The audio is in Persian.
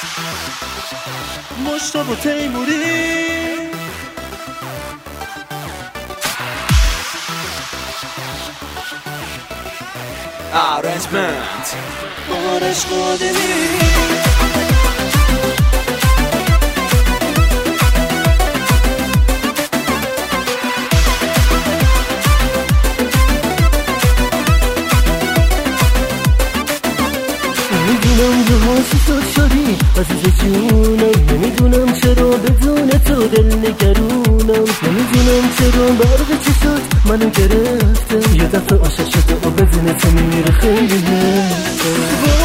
مشتاق تیموری Arrangement آرش قادمی میدونم جهاسی تو شدی عزیز جونم، نمیدونم چرا بدون تو دل نگرونم، نمیدونم چرا برق چشات منو گرفته، یه دفعه عاشق شده و بدون تو میمیره خیلی هفته.